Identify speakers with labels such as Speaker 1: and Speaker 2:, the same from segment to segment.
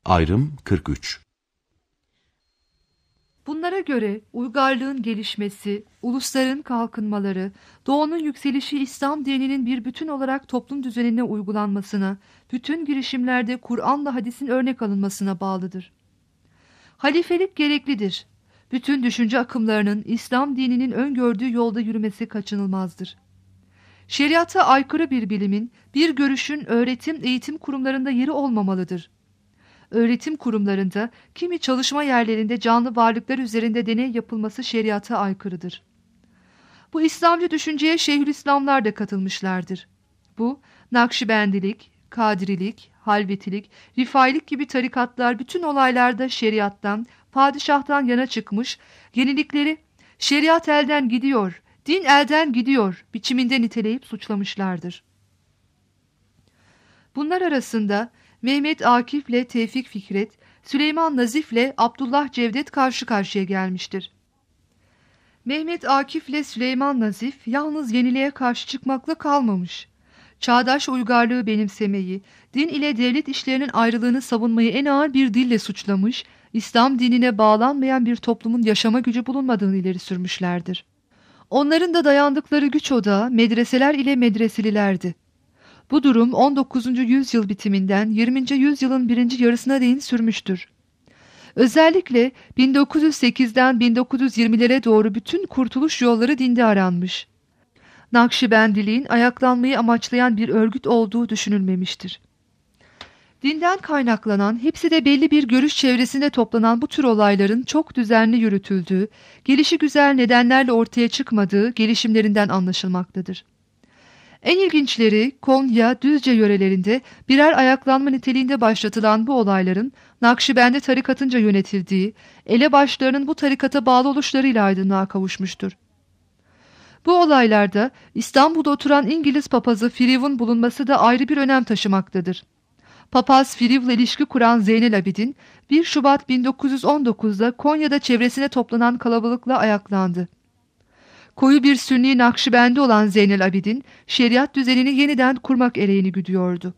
Speaker 1: Ayrım 43.
Speaker 2: Bunlara göre uygarlığın gelişmesi, ulusların kalkınmaları, doğunun yükselişi İslam dininin bir bütün olarak toplum düzenine uygulanmasına, bütün girişimlerde Kur'an'la hadisin örnek alınmasına bağlıdır. Halifelik gereklidir. Bütün düşünce akımlarının İslam dininin öngördüğü yolda yürümesi kaçınılmazdır. Şeriata aykırı bir bilimin, bir görüşün öğretim, eğitim kurumlarında yeri olmamalıdır. Öğretim kurumlarında, kimi çalışma yerlerinde canlı varlıklar üzerinde deney yapılması şeriata aykırıdır. Bu İslamcı düşünceye Şeyhülislamlar da katılmışlardır. Bu, Nakşibendilik, Kadirilik, Halvetilik, Rifailik gibi tarikatlar bütün olaylarda şeriattan, padişahtan yana çıkmış, yenilikleri şeriat elden gidiyor, din elden gidiyor biçiminde niteleyip suçlamışlardır. Bunlar arasında Mehmet Akif'le Tevfik Fikret, Süleyman Nazif'le Abdullah Cevdet karşı karşıya gelmiştir. Mehmet Akif'le Süleyman Nazif yalnız yeniliğe karşı çıkmakla kalmamış. Çağdaş uygarlığı benimsemeyi, din ile devlet işlerinin ayrılığını savunmayı en ağır bir dille suçlamış, İslam dinine bağlanmayan bir toplumun yaşama gücü bulunmadığını ileri sürmüşlerdir. Onların da dayandıkları güç odağı medreseler ile medreselilerdi. Bu durum 19. yüzyıl bitiminden 20. yüzyılın birinci yarısına değin sürmüştür. Özellikle 1908'den 1920'lere doğru bütün kurtuluş yolları dinde aranmış. Nakşibendiliğin ayaklanmayı amaçlayan bir örgüt olduğu düşünülmemiştir. Dinden kaynaklanan, hepsi de belli bir görüş çevresinde toplanan bu tür olayların çok düzenli yürütüldüğü, gelişigüzel nedenlerle ortaya çıkmadığı gelişimlerinden anlaşılmaktadır. En ilginçleri Konya, Düzce yörelerinde birer ayaklanma niteliğinde başlatılan bu olayların Nakşibendi tarikatınca yönetildiği, elebaşlarının bu tarikata bağlı oluşlarıyla aydınlığa kavuşmuştur. Bu olaylarda İstanbul'da oturan İngiliz papazı Firiv'in bulunması da ayrı bir önem taşımaktadır. Papaz Firiv'le ilişki kuran Zeynel Abidin 1 Şubat 1919'da Konya'da çevresine toplanan kalabalıkla ayaklandı. Koyu bir Sünni Nakşibendi olan Zeynel Abidin, şeriat düzenini yeniden kurmak ereğini güdüyordu.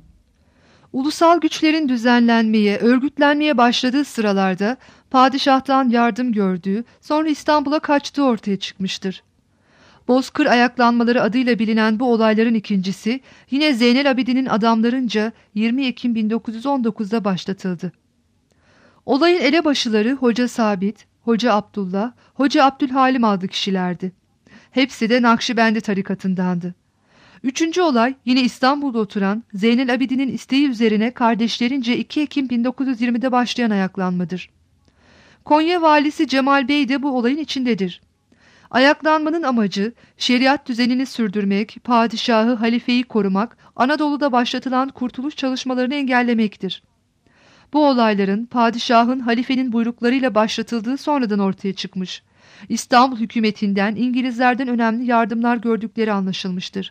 Speaker 2: Ulusal güçlerin düzenlenmeye, örgütlenmeye başladığı sıralarda padişahtan yardım gördüğü, sonra İstanbul'a kaçtığı ortaya çıkmıştır. Bozkır ayaklanmaları adıyla bilinen bu olayların ikincisi, yine Zeynel Abidin'in adamlarınca 20 Ekim 1919'da başlatıldı. Olayın elebaşıları Hoca Sabit, Hoca Abdullah, Hoca Abdülhalim adlı kişilerdi. Hepsi de Nakşibendi tarikatındandı. Üçüncü olay yine İstanbul'da oturan Zeynel Abidin'in isteği üzerine kardeşlerince 2 Ekim 1920'de başlayan ayaklanmadır. Konya valisi Cemal Bey de bu olayın içindedir. Ayaklanmanın amacı şeriat düzenini sürdürmek, padişahı, halifeyi korumak, Anadolu'da başlatılan kurtuluş çalışmalarını engellemektir. Bu olayların padişahın, halifenin buyruklarıyla başlatıldığı sonradan ortaya çıkmış. İstanbul hükümetinden, İngilizlerden önemli yardımlar gördükleri anlaşılmıştır.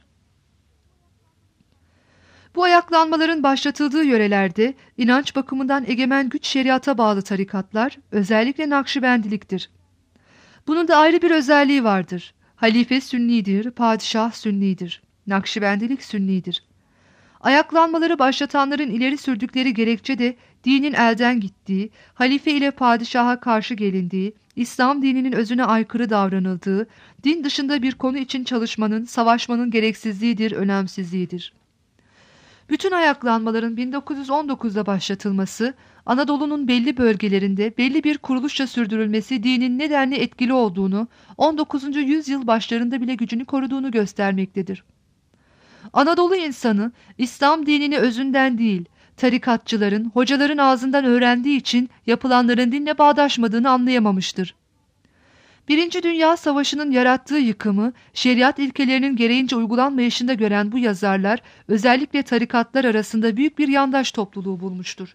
Speaker 2: Bu ayaklanmaların başlatıldığı yörelerde inanç bakımından egemen güç şeriata bağlı tarikatlar, özellikle Nakşibendiliktir. Bunun da ayrı bir özelliği vardır. Halife Sünnidir, padişah Sünnidir. Nakşibendilik Sünnidir. Ayaklanmaları başlatanların ileri sürdükleri gerekçe de dinin elden gittiği, halife ile padişaha karşı gelindiği, İslam dininin özüne aykırı davranıldığı, din dışında bir konu için çalışmanın, savaşmanın gereksizliğidir, önemsizliğidir. Bütün ayaklanmaların 1919'da başlatılması, Anadolu'nun belli bölgelerinde belli bir kuruluşça sürdürülmesi dinin nedenli etkili olduğunu, 19. yüzyıl başlarında bile gücünü koruduğunu göstermektedir. Anadolu insanı, İslam dinini özünden değil, tarikatçıların, hocaların ağzından öğrendiği için yapılanların dinle bağdaşmadığını anlayamamıştır. Birinci Dünya Savaşı'nın yarattığı yıkımı, şeriat ilkelerinin gereğince uygulanmayışında gören bu yazarlar, özellikle tarikatlar arasında büyük bir yandaş topluluğu bulmuştur.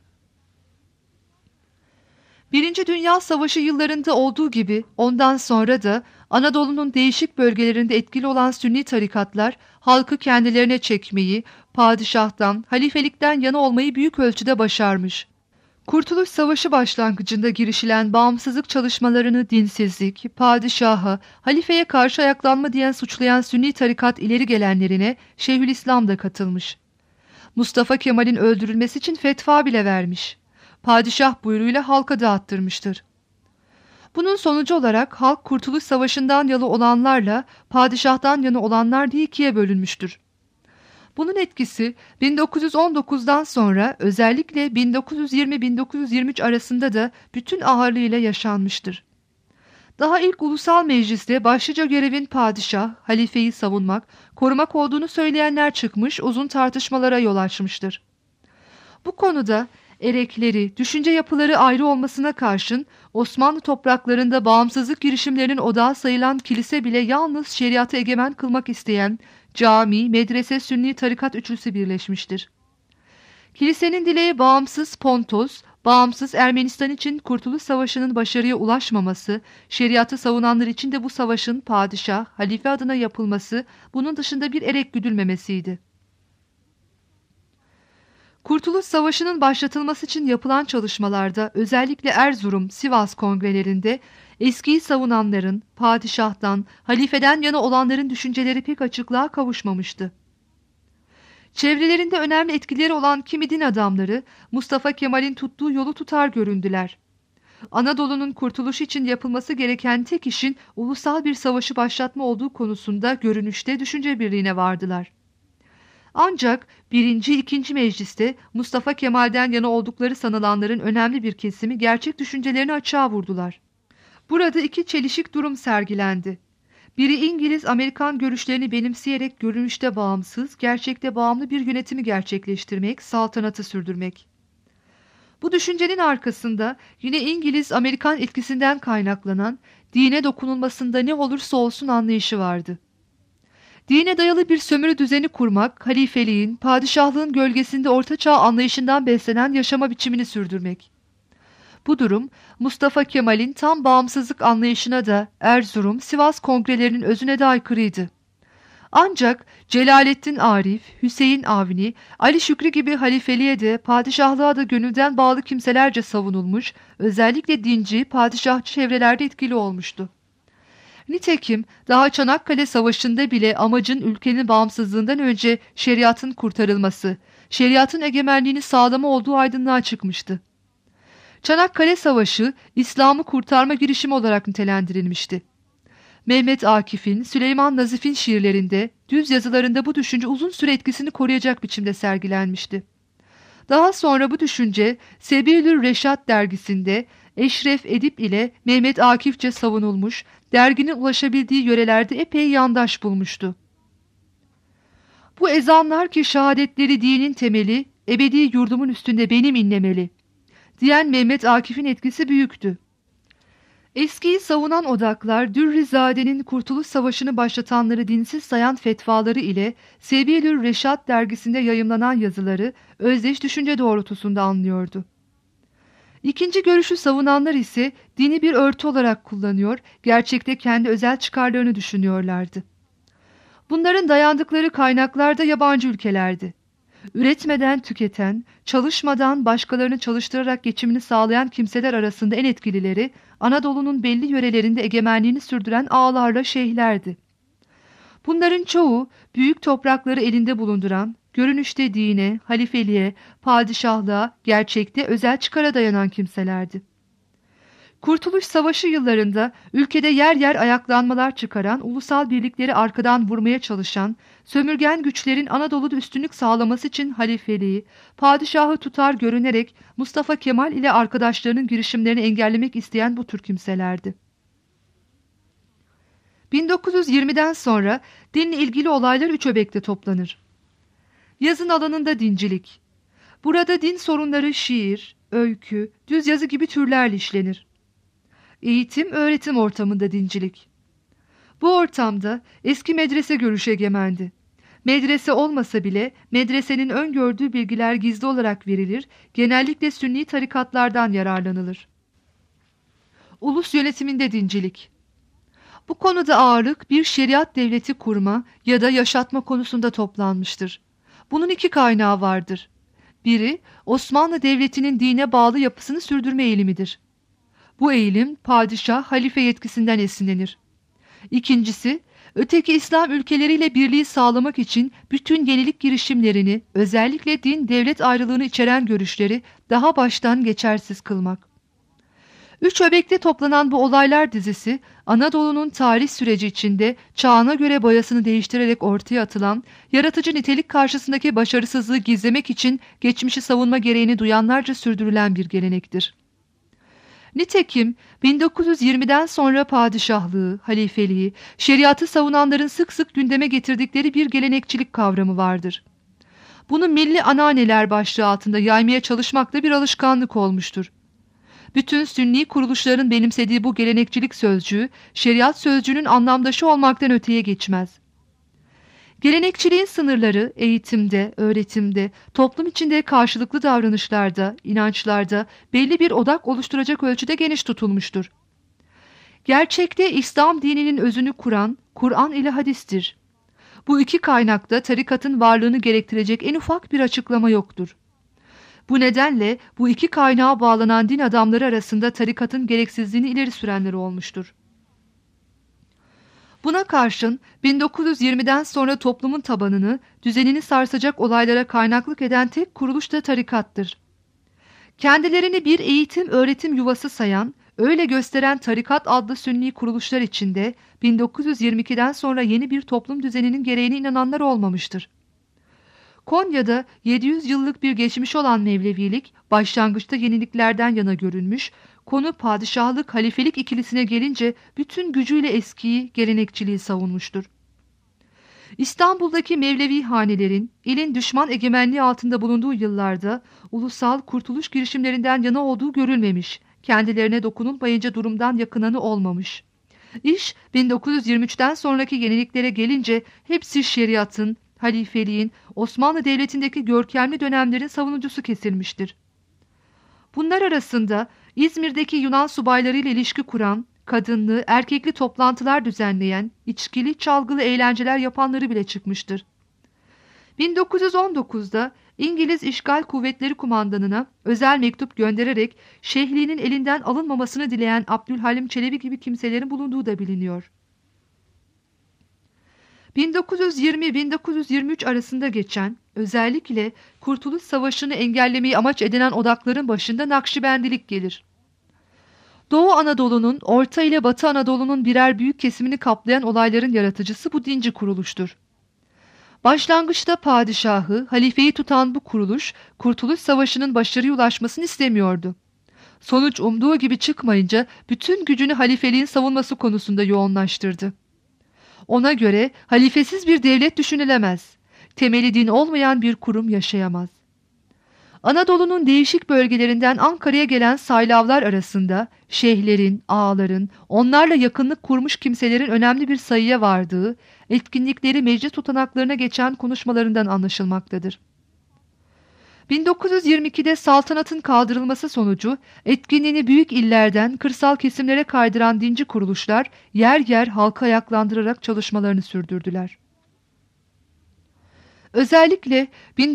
Speaker 2: Birinci Dünya Savaşı yıllarında olduğu gibi ondan sonra da Anadolu'nun değişik bölgelerinde etkili olan Sünni tarikatlar, halkı kendilerine çekmeyi, padişahtan, halifelikten yana olmayı büyük ölçüde başarmış. Kurtuluş Savaşı başlangıcında girişilen bağımsızlık çalışmalarını dinsizlik, padişaha, halifeye karşı ayaklanma diyen suçlayan Sünni tarikat ileri gelenlerine Şeyhülislam da katılmış. Mustafa Kemal'in öldürülmesi için fetva bile vermiş. padişah buyruğuyla halka dağıttırmıştır. Bunun sonucu olarak halk Kurtuluş Savaşı'ndan yana olanlarla padişahtan yana olanlar diye ikiye bölünmüştür. Bunun etkisi 1919'dan sonra özellikle 1920-1923 arasında da bütün ağırlığıyla yaşanmıştır. Daha ilk ulusal mecliste başlıca görevin padişah, halifeyi savunmak, korumak olduğunu söyleyenler çıkmış, uzun tartışmalara yol açmıştır. Bu konuda erekleri, düşünce yapıları ayrı olmasına karşın Osmanlı topraklarında bağımsızlık girişimlerinin odağı sayılan kilise bile yalnız şeriatı egemen kılmak isteyen cami, medrese, sünni tarikat üçlüsü birleşmiştir. Kilisenin dileği bağımsız Pontos, bağımsız Ermenistan için Kurtuluş Savaşı'nın başarıya ulaşmaması, şeriatı savunanlar için de bu savaşın padişah, halife adına yapılması, bunun dışında bir erek güdülmemesiydi. Kurtuluş Savaşı'nın başlatılması için yapılan çalışmalarda özellikle Erzurum, Sivas kongrelerinde eskiyi savunanların, padişahtan, halifeden yana olanların düşünceleri pek açıklığa kavuşmamıştı. Çevrelerinde önemli etkileri olan kimi din adamları Mustafa Kemal'in tuttuğu yolu tutar göründüler. Anadolu'nun kurtuluşu için yapılması gereken tek işin ulusal bir savaşı başlatma olduğu konusunda görünüşte düşünce birliğine vardılar. Ancak 1. 2. Mecliste Mustafa Kemal'den yana oldukları sanılanların önemli bir kesimi gerçek düşüncelerini açığa vurdular. Burada iki çelişik durum sergilendi. Biri İngiliz-Amerikan görüşlerini benimseyerek görünüşte bağımsız, gerçekte bağımlı bir yönetimi gerçekleştirmek, saltanatı sürdürmek. Bu düşüncenin arkasında yine İngiliz-Amerikan etkisinden kaynaklanan dine dokunulmasında ne olursa olsun anlayışı vardı. Dine dayalı bir sömürü düzeni kurmak, halifeliğin, padişahlığın gölgesinde ortaçağ anlayışından beslenen yaşama biçimini sürdürmek. Bu durum Mustafa Kemal'in tam bağımsızlık anlayışına da Erzurum, Sivas kongrelerinin özüne de aykırıydı. Ancak Celaleddin Arif, Hüseyin Avni, Ali Şükrü gibi halifeliğe de padişahlığa da gönülden bağlı kimselerce savunulmuş, özellikle dinci, padişahçı çevrelerde etkili olmuştu. Nitekim daha Çanakkale Savaşı'nda bile amacın ülkenin bağımsızlığından önce şeriatın kurtarılması, şeriatın egemenliğini sağlama olduğu aydınlığa çıkmıştı. Çanakkale Savaşı, İslam'ı kurtarma girişimi olarak nitelendirilmişti. Mehmet Akif'in, Süleyman Nazif'in şiirlerinde, düz yazılarında bu düşünce uzun süre etkisini koruyacak biçimde sergilenmişti. Daha sonra bu düşünce Sebilül Reşat dergisinde Eşref Edip ile Mehmet Akifçe savunulmuş, derginin ulaşabildiği yörelerde epey yandaş bulmuştu. Bu ezanlar ki şehadetleri dinin temeli, ebedi yurdumun üstünde benim inlemeli diyen Mehmet Akif'in etkisi büyüktü. Eskiyi savunan odaklar Dürrizade'nin Kurtuluş Savaşı'nı başlatanları dinsiz sayan fetvaları ile Sebilül Reşat dergisinde yayımlanan yazıları özdeş düşünce doğrultusunda anlıyordu. İkinci görüşü savunanlar ise dini bir örtü olarak kullanıyor, gerçekte kendi özel çıkarlarını düşünüyorlardı. Bunların dayandıkları kaynaklar da yabancı ülkelerdi. Üretmeden tüketen, çalışmadan başkalarını çalıştırarak geçimini sağlayan kimseler arasında en etkilileri Anadolu'nun belli yörelerinde egemenliğini sürdüren ağalarla şeyhlerdi. Bunların çoğu büyük toprakları elinde bulunduran, görünüşte dine, halifeliğe, padişahlığa, gerçekte özel çıkara dayanan kimselerdi. Kurtuluş Savaşı yıllarında ülkede yer yer ayaklanmalar çıkaran, ulusal birlikleri arkadan vurmaya çalışan, sömürgen güçlerin Anadolu'da üstünlük sağlaması için halifeliği, padişahı tutar görünerek Mustafa Kemal ile arkadaşlarının girişimlerini engellemek isteyen bu tür kimselerdi. 1920'den sonra dinle ilgili olaylar üç öbekte toplanır. Yazın alanında dincilik. Burada din sorunları şiir, öykü, düz yazı gibi türlerle işlenir. Eğitim, öğretim ortamında dincilik. Bu ortamda eski medrese görüşü egemendi. Medrese olmasa bile medresenin öngördüğü bilgiler gizli olarak verilir, genellikle sünni tarikatlardan yararlanılır. Ulus yönetiminde dincilik. Bu konuda ağırlık bir şeriat devleti kurma ya da yaşatma konusunda toplanmıştır. Bunun iki kaynağı vardır. Biri, Osmanlı Devleti'nin dine bağlı yapısını sürdürme eğilimidir. Bu eğilim, padişah, halife yetkisinden esinlenir. İkincisi, öteki İslam ülkeleriyle birliği sağlamak için bütün yenilik girişimlerini, özellikle din-devlet ayrılığını içeren görüşleri daha baştan geçersiz kılmak. Üç öbekte toplanan bu olaylar dizisi, Anadolu'nun tarih süreci içinde çağına göre boyasını değiştirerek ortaya atılan, yaratıcı nitelik karşısındaki başarısızlığı gizlemek için geçmişi savunma gereğini duyanlarca sürdürülen bir gelenektir. Nitekim 1920'den sonra padişahlığı, halifeliği, şeriatı savunanların sık sık gündeme getirdikleri bir gelenekçilik kavramı vardır. Bunu milli ananeler başlığı altında yaymaya çalışmak da bir alışkanlık olmuştur. Bütün sünni kuruluşların benimsediği bu gelenekçilik sözcüğü, şeriat sözcüğünün anlamdaşı olmaktan öteye geçmez. Gelenekçiliğin sınırları eğitimde, öğretimde, toplum içinde karşılıklı davranışlarda, inançlarda belli bir odak oluşturacak ölçüde geniş tutulmuştur. Gerçekte İslam dininin özünü kuran Kur'an ile hadistir. Bu iki kaynakta tarikatın varlığını gerektirecek en ufak bir açıklama yoktur. Bu nedenle bu iki kaynağa bağlanan din adamları arasında tarikatın gereksizliğini ileri sürenler olmuştur. Buna karşın 1920'den sonra toplumun tabanını, düzenini sarsacak olaylara kaynaklık eden tek kuruluş da tarikattır. Kendilerini bir eğitim-öğretim yuvası sayan, öyle gösteren tarikat adlı sünni kuruluşlar içinde 1922'den sonra yeni bir toplum düzeninin gereğine inananlar olmamıştır. Konya'da 700 yıllık bir geçmiş olan Mevlevilik, başlangıçta yeniliklerden yana görünmüş, konu padişahlık halifelik ikilisine gelince bütün gücüyle eskiyi, gelenekçiliği savunmuştur. İstanbul'daki Mevlevi hanelerin, ilin düşman egemenliği altında bulunduğu yıllarda ulusal kurtuluş girişimlerinden yana olduğu görülmemiş, kendilerine dokunulmayınca durumdan yakınanı olmamış. İş 1923'ten sonraki yeniliklere gelince hepsi şeriatın, halifeliğin, Osmanlı Devleti'ndeki görkemli dönemlerin savunucusu kesilmiştir. Bunlar arasında İzmir'deki Yunan subaylarıyla ilişki kuran, kadınlı, erkekli toplantılar düzenleyen, içkili, çalgılı eğlenceler yapanları bile çıkmıştır. 1919'da İngiliz İşgal Kuvvetleri Kumandanına özel mektup göndererek şeyhliğinin elinden alınmamasını dileyen Abdülhalim Çelebi gibi kimselerin bulunduğu da biliniyor. 1920-1923 arasında geçen, özellikle Kurtuluş Savaşı'nı engellemeyi amaç edinen odakların başında Nakşibendilik gelir. Doğu Anadolu'nun, Orta ile Batı Anadolu'nun birer büyük kesimini kaplayan olayların yaratıcısı bu dinci kuruluştur. Başlangıçta padişahı, halifeyi tutan bu kuruluş, Kurtuluş Savaşı'nın başarıya ulaşmasını istemiyordu. Sonuç umduğu gibi çıkmayınca bütün gücünü halifeliğin savunması konusunda yoğunlaştırdı. Ona göre halifesiz bir devlet düşünülemez. Temeli din olmayan bir kurum yaşayamaz. Anadolu'nun değişik bölgelerinden Ankara'ya gelen saylavlar arasında şeyhlerin, ağaların, onlarla yakınlık kurmuş kimselerin önemli bir sayıya vardığı, etkinlikleri meclis tutanaklarına geçen konuşmalarından anlaşılmaktadır. 1922'de saltanatın kaldırılması sonucu etkinliğini büyük illerden kırsal kesimlere kaydıran dinci kuruluşlar yer yer halkı ayaklandırarak çalışmalarını sürdürdüler. Özellikle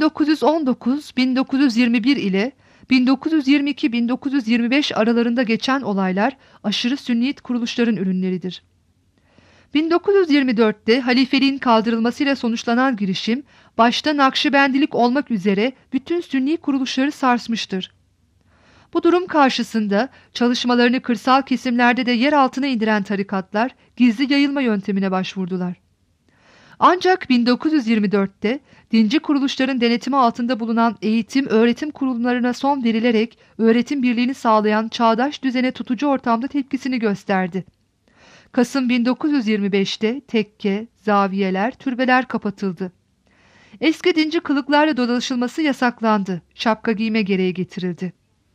Speaker 2: 1919-1921 ile 1922-1925 aralarında geçen olaylar aşırı sünniyet kuruluşların ürünleridir. 1924'te halifeliğin kaldırılmasıyla sonuçlanan girişim, başta Nakşibendilik olmak üzere bütün sünni kuruluşları sarsmıştır. Bu durum karşısında çalışmalarını kırsal kesimlerde de yer altına indiren tarikatlar gizli yayılma yöntemine başvurdular. Ancak 1924'te dinci kuruluşların denetimi altında bulunan eğitim-öğretim kurumlarına son verilerek öğretim birliğini sağlayan çağdaş düzene tutucu ortamda tepkisini gösterdi. Kasım 1925'te tekke, zaviyeler, türbeler kapatıldı. Eski dinci kılıklarla dolaşılması yasaklandı. Şapka giyme gereği getirildi.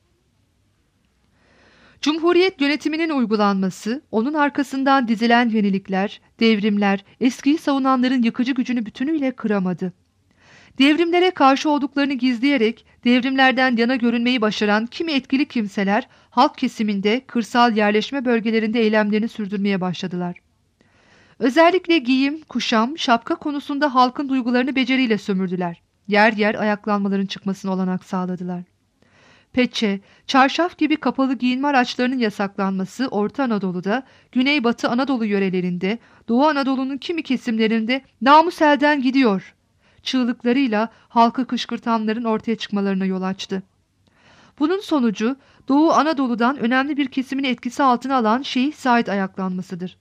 Speaker 2: Cumhuriyet yönetiminin uygulanması, onun arkasından dizilen yenilikler, devrimler, eskiyi savunanların yıkıcı gücünü bütünüyle kıramadı. Devrimlere karşı olduklarını gizleyerek devrimlerden yana görünmeyi başaran kimi etkili kimseler halk kesiminde kırsal yerleşme bölgelerinde eylemlerini sürdürmeye başladılar. Özellikle giyim, kuşam, şapka konusunda halkın duygularını beceriyle sömürdüler. Yer yer ayaklanmaların çıkmasına olanak sağladılar. Peçe, çarşaf gibi kapalı giyinme araçlarının yasaklanması Orta Anadolu'da, Güneybatı Anadolu yörelerinde, Doğu Anadolu'nun kimi kesimlerinde namus elden gidiyor çığlıklarıyla halkı kışkırtanların ortaya çıkmalarına yol açtı. Bunun sonucu Doğu Anadolu'dan önemli bir kesimini etkisi altına alan Şeyh Said ayaklanmasıdır.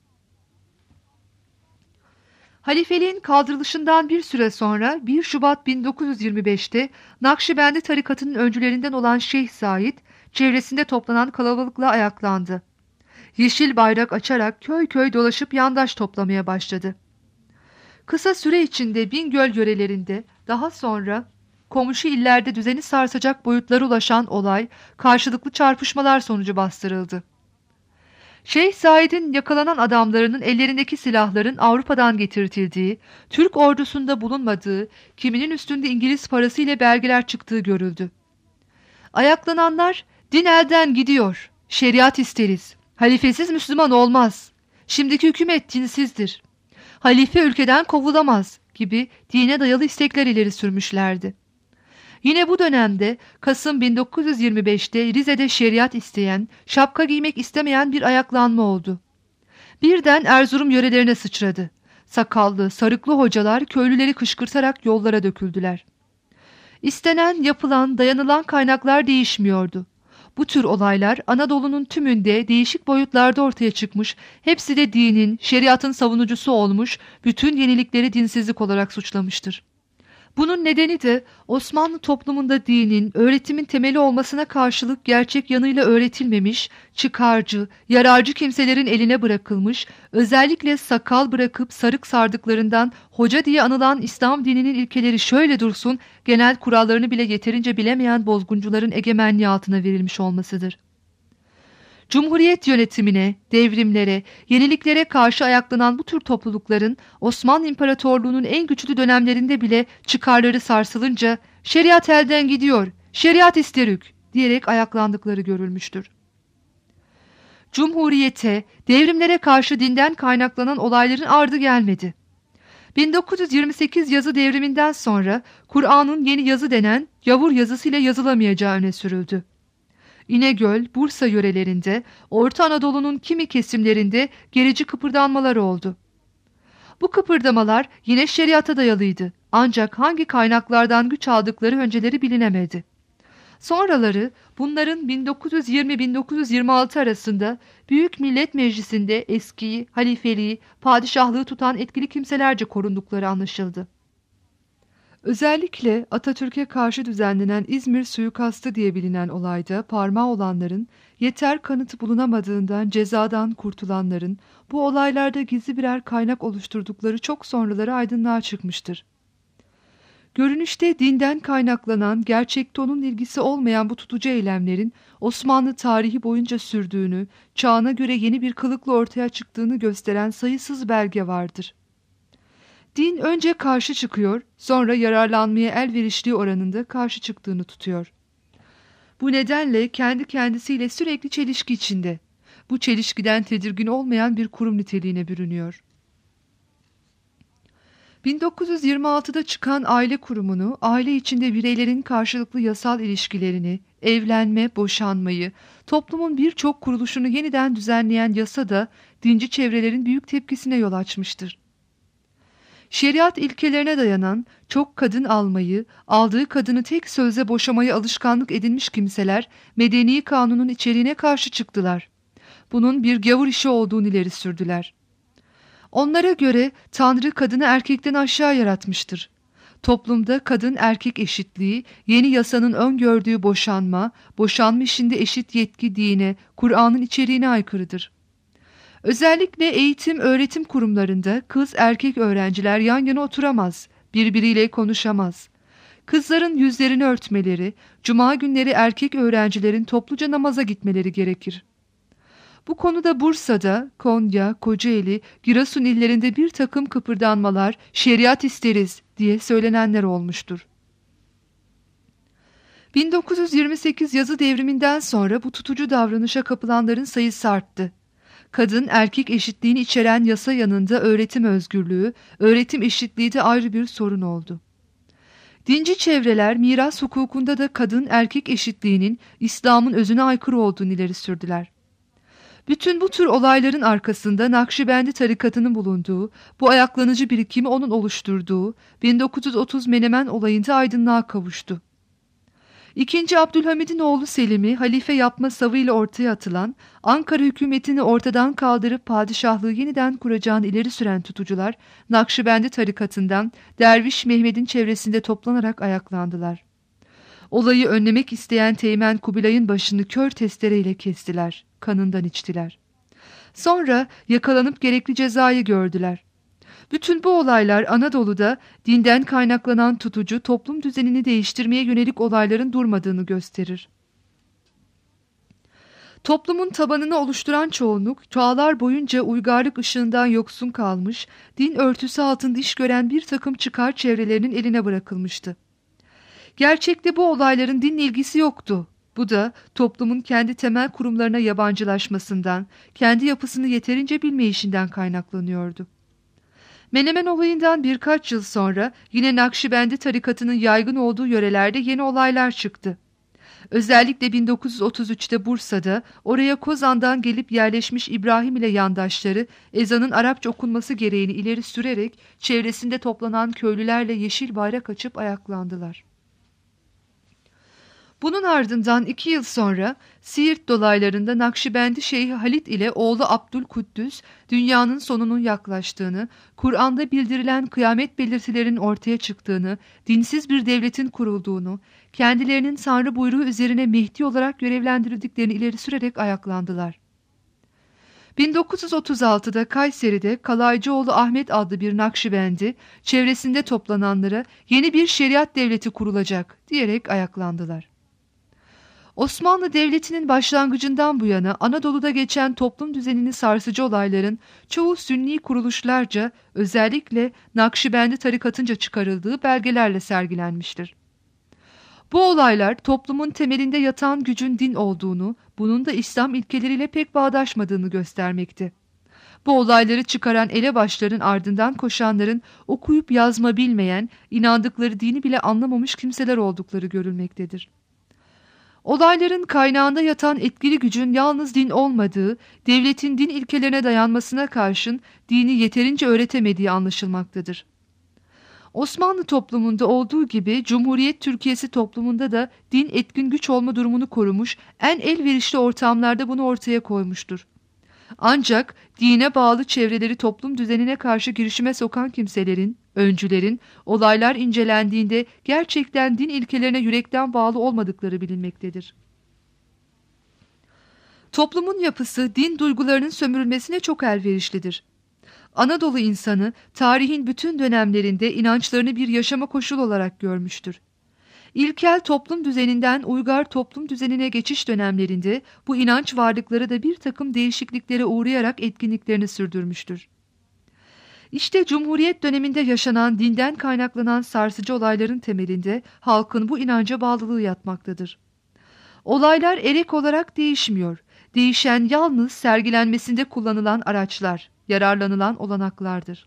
Speaker 2: Halifeliğin kaldırılışından bir süre sonra 1 Şubat 1925'te Nakşibendi tarikatının öncülerinden olan Şeyh Said, çevresinde toplanan kalabalıkla ayaklandı. Yeşil bayrak açarak köy köy dolaşıp yandaş toplamaya başladı. Kısa süre içinde Bingöl yörelerinde, daha sonra komşu illerde düzeni sarsacak boyutlara ulaşan olay, karşılıklı çarpışmalar sonucu bastırıldı. Şeyh Said'in yakalanan adamlarının ellerindeki silahların Avrupa'dan getirtildiği, Türk ordusunda bulunmadığı, kiminin üstünde İngiliz parası ile belgeler çıktığı görüldü. Ayaklananlar, din elden gidiyor, şeriat isteriz, halifesiz Müslüman olmaz, şimdiki hükümet dinsizdir, halife ülkeden kovulamaz gibi dine dayalı istekler ileri sürmüşlerdi. Yine bu dönemde Kasım 1925'te Rize'de şeriat isteyen, şapka giymek istemeyen bir ayaklanma oldu. Birden Erzurum yörelerine sıçradı. Sakallı, sarıklı hocalar köylüleri kışkırtarak yollara döküldüler. İstenen, yapılan, dayanılan kaynaklar değişmiyordu. Bu tür olaylar Anadolu'nun tümünde değişik boyutlarda ortaya çıkmış, hepsi de dinin, şeriatın savunucusu olmuş, bütün yenilikleri dinsizlik olarak suçlamıştır. Bunun nedeni de Osmanlı toplumunda dinin, öğretimin temeli olmasına karşılık gerçek yanıyla öğretilmemiş, çıkarcı, yararcı kimselerin eline bırakılmış, özellikle sakal bırakıp sarık sardıklarından hoca diye anılan İslam dininin ilkeleri şöyle dursun, genel kurallarını bile yeterince bilemeyen bozguncuların egemenliği altına verilmiş olmasıdır. Cumhuriyet yönetimine, devrimlere, yeniliklere karşı ayaklanan bu tür toplulukların Osmanlı İmparatorluğu'nun en güçlü dönemlerinde bile çıkarları sarsılınca şeriat elden gidiyor, şeriat isterük diyerek ayaklandıkları görülmüştür. Cumhuriyete, devrimlere karşı dinden kaynaklanan olayların ardı gelmedi. 1928 yazı devriminden sonra Kur'an'ın yeni yazı denen gavur yazısıyla yazılamayacağı öne sürüldü. İnegöl, Bursa yörelerinde, Orta Anadolu'nun kimi kesimlerinde gerici kıpırdanmalar oldu. Bu kıpırdamalar yine şeriata dayalıydı. Ancak hangi kaynaklardan güç aldıkları önceleri bilinemedi. Sonraları bunların 1920-1926 arasında Büyük Millet Meclisi'nde eskiyi, halifeliği, padişahlığı tutan etkili kimselerce korundukları anlaşıldı. Özellikle Atatürk'e karşı düzenlenen İzmir suikastı diye bilinen olayda parmağı olanların, yeter kanıtı bulunamadığından cezadan kurtulanların bu olaylarda gizli birer kaynak oluşturdukları çok sonraları aydınlığa çıkmıştır. Görünüşte dinden kaynaklanan, gerçekte onun ilgisi olmayan bu tutucu eylemlerin Osmanlı tarihi boyunca sürdüğünü, çağına göre yeni bir kılıkla ortaya çıktığını gösteren sayısız belge vardır. Din önce karşı çıkıyor, sonra yararlanmaya elverişli oranında karşı çıktığını tutuyor. Bu nedenle kendi kendisiyle sürekli çelişki içinde. Bu çelişkiden tedirgin olmayan bir kurum niteliğine bürünüyor. 1926'da çıkan aile kurumunu, aile içinde bireylerin karşılıklı yasal ilişkilerini, evlenme, boşanmayı, toplumun birçok kuruluşunu yeniden düzenleyen yasa da dinci çevrelerin büyük tepkisine yol açmıştır. Şeriat ilkelerine dayanan, çok kadın almayı, aldığı kadını tek sözle boşamayı alışkanlık edinmiş kimseler, medeni kanunun içeriğine karşı çıktılar. Bunun bir gavur işi olduğunu ileri sürdüler. Onlara göre Tanrı kadını erkekten aşağı yaratmıştır. Toplumda kadın erkek eşitliği, yeni yasanın öngördüğü boşanma, boşanma işinde eşit yetki dine, Kur'an'ın içeriğine aykırıdır. Özellikle eğitim öğretim kurumlarında kız erkek öğrenciler yan yana oturamaz, birbiriyle konuşamaz. Kızların yüzlerini örtmeleri, cuma günleri erkek öğrencilerin topluca namaza gitmeleri gerekir. Bu konuda Bursa'da, Konya, Kocaeli, Giresun illerinde bir takım kıpırdanmalar, şeriat isteriz diye söylenenler olmuştur. 1928 yazı devriminden sonra bu tutucu davranışa kapılanların sayısı arttı. Kadın erkek eşitliğini içeren yasa yanında öğretim özgürlüğü, öğretim eşitliği de ayrı bir sorun oldu. Dinci çevreler miras hukukunda da kadın erkek eşitliğinin İslam'ın özüne aykırı olduğunu ileri sürdüler. Bütün bu tür olayların arkasında Nakşibendi tarikatının bulunduğu, bu ayaklanıcı birikimi onun oluşturduğu 1930 Menemen olayında aydınlığa kavuştu. İkinci Abdülhamid'in oğlu Selim'i halife yapma savıyla ortaya atılan, Ankara hükümetini ortadan kaldırıp padişahlığı yeniden kuracağını ileri süren tutucular, Nakşibendi tarikatından Derviş Mehmet'in çevresinde toplanarak ayaklandılar. Olayı önlemek isteyen Teğmen Kubilay'ın başını kör testereyle kestiler, kanından içtiler. Sonra yakalanıp gerekli cezayı gördüler. Bütün bu olaylar Anadolu'da dinden kaynaklanan tutucu toplum düzenini değiştirmeye yönelik olayların durmadığını gösterir. Toplumun tabanını oluşturan çoğunluk, çağlar boyunca uygarlık ışığından yoksun kalmış, din örtüsü altında iş gören bir takım çıkar çevrelerinin eline bırakılmıştı. Gerçekte bu olayların dinle ilgisi yoktu. Bu da toplumun kendi temel kurumlarına yabancılaşmasından, kendi yapısını yeterince bilmeyişinden kaynaklanıyordu. Menemen olayından birkaç yıl sonra yine Nakşibendi tarikatının yaygın olduğu yörelerde yeni olaylar çıktı. Özellikle 1933'te Bursa'da oraya Kozan'dan gelip yerleşmiş İbrahim ile yandaşları ezanın Arapça okunması gereğini ileri sürerek çevresinde toplanan köylülerle yeşil bayrak açıp ayaklandılar. Bunun ardından 2 yıl sonra Siirt dolaylarında Nakşibendi Şeyhi Halit ile oğlu Abdülkuddüs dünyanın sonunun yaklaştığını, Kur'an'da bildirilen kıyamet belirtilerinin ortaya çıktığını, dinsiz bir devletin kurulduğunu, kendilerinin Tanrı buyruğu üzerine Mehdi olarak görevlendirildiklerini ileri sürerek ayaklandılar. 1936'da Kayseri'de Kalaycıoğlu Ahmet adlı bir Nakşibendi, çevresinde toplananlara yeni bir şeriat devleti kurulacak diyerek ayaklandılar. Osmanlı Devleti'nin başlangıcından bu yana Anadolu'da geçen toplum düzenini sarsıcı olayların çoğu Sünni kuruluşlarca, özellikle Nakşibendi tarikatınca çıkarıldığı belgelerle sergilenmiştir. Bu olaylar toplumun temelinde yatan gücün din olduğunu, bunun da İslam ilkeleriyle pek bağdaşmadığını göstermekte. Bu olayları çıkaran elebaşların ardından koşanların okuyup yazma bilmeyen, inandıkları dini bile anlamamış kimseler oldukları görülmektedir. Olayların kaynağında yatan etkili gücün yalnız din olmadığı, devletin din ilkelerine dayanmasına karşın dini yeterince öğretemediği anlaşılmaktadır. Osmanlı toplumunda olduğu gibi Cumhuriyet Türkiye'si toplumunda da din etkin güç olma durumunu korumuş, en elverişli ortamlarda bunu ortaya koymuştur. Ancak dine bağlı çevreleri toplum düzenine karşı girişime sokan kimselerin, öncülerin, olaylar incelendiğinde gerçekten din ilkelerine yürekten bağlı olmadıkları bilinmektedir. Toplumun yapısı din duygularının sömürülmesine çok elverişlidir. Anadolu insanı tarihin bütün dönemlerinde inançlarını bir yaşama koşulu olarak görmüştür. İlkel toplum düzeninden uygar toplum düzenine geçiş dönemlerinde bu inanç varlıkları da bir takım değişikliklere uğrayarak etkinliklerini sürdürmüştür. İşte Cumhuriyet döneminde yaşanan dinden kaynaklanan sarsıcı olayların temelinde halkın bu inanca bağlılığı yatmaktadır. Olaylar erek olarak değişmiyor. Değişen yalnız sergilenmesinde kullanılan araçlar, yararlanılan olanaklardır.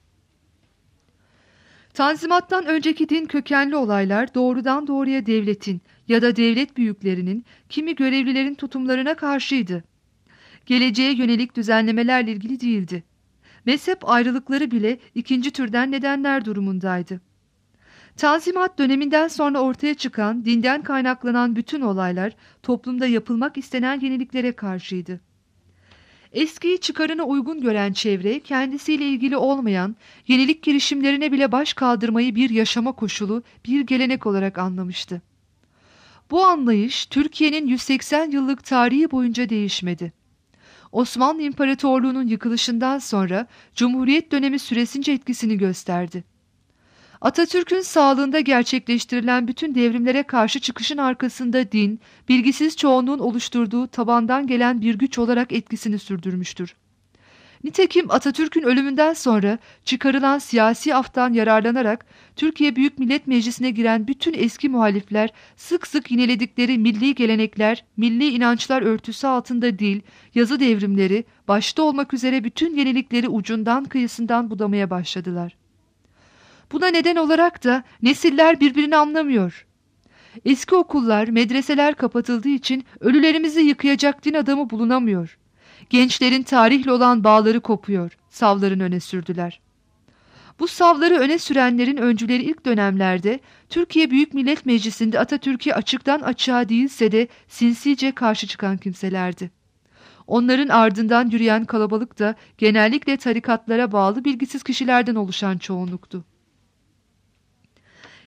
Speaker 2: Tanzimattan önceki din kökenli olaylar doğrudan doğruya devletin ya da devlet büyüklerinin kimi görevlilerin tutumlarına karşıydı. Geleceğe yönelik düzenlemelerle ilgili değildi. Mezhep ayrılıkları bile ikinci türden nedenler durumundaydı. Tanzimat döneminden sonra ortaya çıkan dinden kaynaklanan bütün olaylar toplumda yapılmak istenen yeniliklere karşıydı. Eskiyi çıkarına uygun gören çevre kendisiyle ilgili olmayan yenilik girişimlerine bile baş kaldırmayı bir yaşama koşulu, bir gelenek olarak anlamıştı. Bu anlayış Türkiye'nin 180 yıllık tarihi boyunca değişmedi. Osmanlı İmparatorluğu'nun yıkılışından sonra Cumhuriyet dönemi süresince etkisini gösterdi. Atatürk'ün sağlığında gerçekleştirilen bütün devrimlere karşı çıkışın arkasında din, bilgisiz çoğunluğun oluşturduğu tabandan gelen bir güç olarak etkisini sürdürmüştür. Nitekim Atatürk'ün ölümünden sonra çıkarılan siyasi aftan yararlanarak Türkiye Büyük Millet Meclisi'ne giren bütün eski muhalifler sık sık yineledikleri milli gelenekler, milli inançlar örtüsü altında dil, yazı devrimleri, başta olmak üzere bütün yenilikleri ucundan kıyısından budamaya başladılar. Buna neden olarak da nesiller birbirini anlamıyor. Eski okullar, medreseler kapatıldığı için ölülerimizi yıkayacak din adamı bulunamıyor. Gençlerin tarihle olan bağları kopuyor, savların öne sürdüler. Bu savları öne sürenlerin öncüleri ilk dönemlerde Türkiye Büyük Millet Meclisi'nde Atatürk'e açıktan açığa değilse de sinsice karşı çıkan kimselerdi. Onların ardından yürüyen kalabalık da genellikle tarikatlara bağlı bilgisiz kişilerden oluşan çoğunluktu.